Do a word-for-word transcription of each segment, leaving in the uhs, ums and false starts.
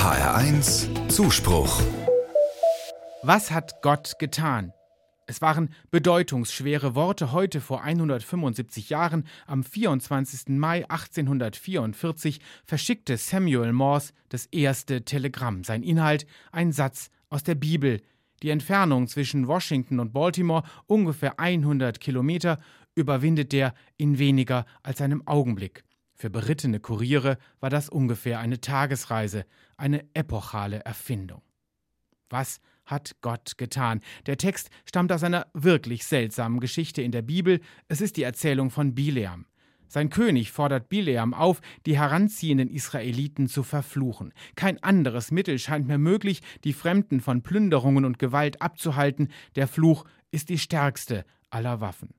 H R eins Zuspruch. Was hat Gott getan? Es waren bedeutungsschwere Worte heute vor hundertfünfundsiebzig Jahren. Am vierundzwanzigsten Mai achtzehnhundertvierundvierzig verschickte Samuel Morse das erste Telegramm. Sein Inhalt: ein Satz aus der Bibel. Die Entfernung zwischen Washington und Baltimore, ungefähr hundert Kilometer, überwindet der in weniger als einem Augenblick. Für berittene Kuriere war das ungefähr eine Tagesreise, eine epochale Erfindung. Was hat Gott getan? Der Text stammt aus einer wirklich seltsamen Geschichte in der Bibel. Es ist die Erzählung von Bileam. Sein König fordert Bileam auf, die heranziehenden Israeliten zu verfluchen. Kein anderes Mittel scheint mehr möglich, die Fremden von Plünderungen und Gewalt abzuhalten. Der Fluch ist die stärkste aller Waffen.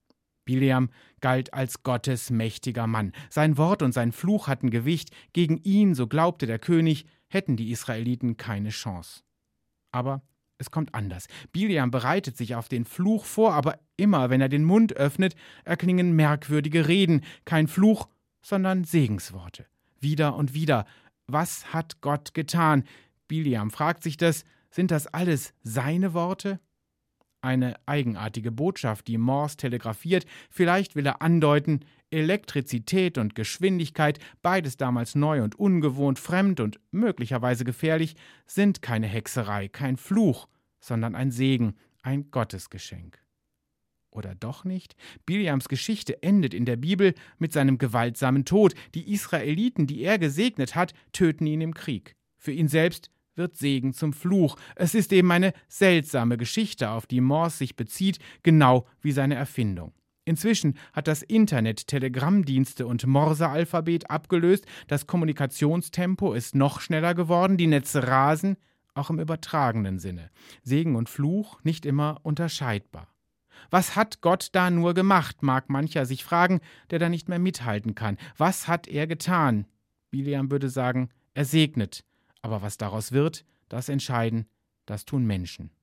Bileam galt als Gottes mächtiger Mann. Sein Wort und sein Fluch hatten Gewicht. Gegen ihn, so glaubte der König, hätten die Israeliten keine Chance. Aber es kommt anders. Bileam bereitet sich auf den Fluch vor, aber immer, wenn er den Mund öffnet, erklingen merkwürdige Reden. Kein Fluch, sondern Segensworte. Wieder und wieder. Was hat Gott getan? Bileam fragt sich das. Sind das alles seine Worte? Eine eigenartige Botschaft, die Morse telegrafiert. Vielleicht will er andeuten, Elektrizität und Geschwindigkeit, beides damals neu und ungewohnt, fremd und möglicherweise gefährlich, sind keine Hexerei, kein Fluch, sondern ein Segen, ein Gottesgeschenk. Oder doch nicht? Bileams Geschichte endet in der Bibel mit seinem gewaltsamen Tod. Die Israeliten, die er gesegnet hat, töten ihn im Krieg. Für ihn selbst wird Segen zum Fluch. Es ist eben eine seltsame Geschichte, auf die Morse sich bezieht, genau wie seine Erfindung. Inzwischen hat das Internet Telegrammdienste und Morse-Alphabet abgelöst, das Kommunikationstempo ist noch schneller geworden, die Netze rasen, auch im übertragenen Sinne. Segen und Fluch nicht immer unterscheidbar. Was hat Gott da nur gemacht, mag mancher sich fragen, der da nicht mehr mithalten kann. Was hat er getan? Bileam würde sagen, er segnet. Aber was daraus wird, das entscheiden, das tun Menschen.